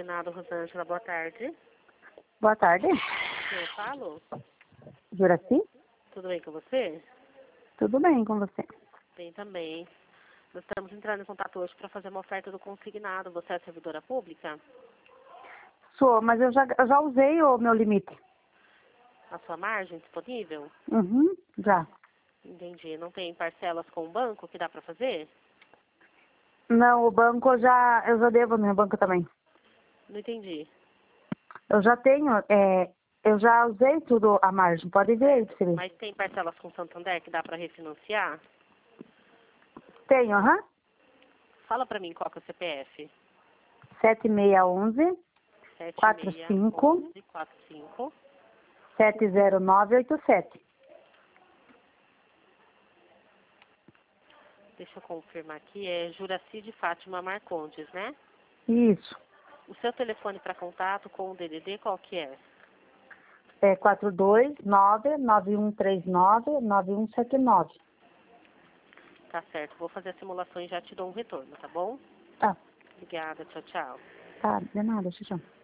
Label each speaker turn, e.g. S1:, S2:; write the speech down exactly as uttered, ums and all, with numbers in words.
S1: Consignado, Rosângela, boa tarde.
S2: Boa tarde.
S1: Eu falo?
S2: Juraci?
S1: Tudo bem com você?
S2: Tudo bem com você?
S1: Bem também. Nós estamos entrando em contato hoje para fazer uma oferta do consignado. Você é servidora pública?
S2: Sou, mas eu já, eu já usei o meu limite.
S1: A sua margem disponível?
S2: Uhum, já.
S1: Entendi. Não tem parcelas com o banco que dá para fazer?
S2: Não, o banco eu já, eu já devo no meu banco também.
S1: Não entendi.
S2: Eu já tenho, é, eu já usei tudo a margem, pode ver aí pra você ver.
S1: Mas tem parcelas com Santander que dá para refinanciar?
S2: Tenho, aham.
S1: Fala para mim qual que é o C P F.
S2: sete seis um um, quatro cinco,
S1: quatro cinco.
S2: sete zero nove oito sete.
S1: Deixa eu confirmar aqui. É Juraci de Fátima Marcondes, né?
S2: Isso.
S1: O seu telefone para contato com o D D D qual que é?
S2: É quatro dois nove, nove um três nove, nove um sete nove.
S1: Tá certo. Vou fazer a simulação e já te dou um retorno, tá bom?
S2: Tá,
S1: Obrigada. Tchau, tchau.
S2: tá, de nada, Xixão.